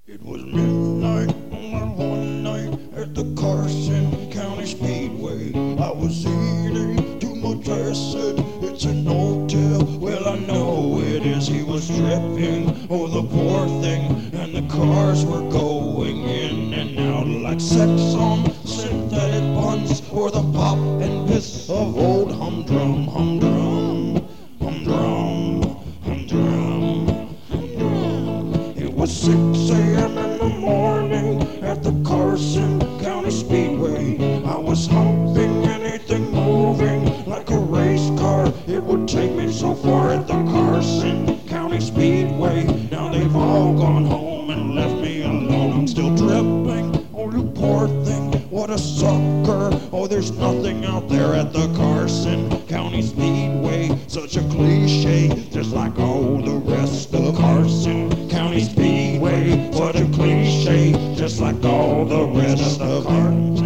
It was midnight on that one night at the Carson County Speedway. I was eating too much acid, it's an hotel, well I know it is. He was dripping, oh the poor thing, and the cars were going in and out like sex on synthetic buns, or the pop and piss of old humdrum, humdrum, humdrum, humdrum, humdrum. It was 6 a.m. in the morning at the Carson County Speedway. I was humping anything moving like a race car. It would take me so far at the Carson County Speedway. Now they've all gone home and left me alone. I'm still dripping, oh you poor thing, what a sucker. Oh there's nothing out there at the Carson County Speedway. Such a cliche, just like all the rest of Carson County Speedway. What a cliche, just like all the rest of Carson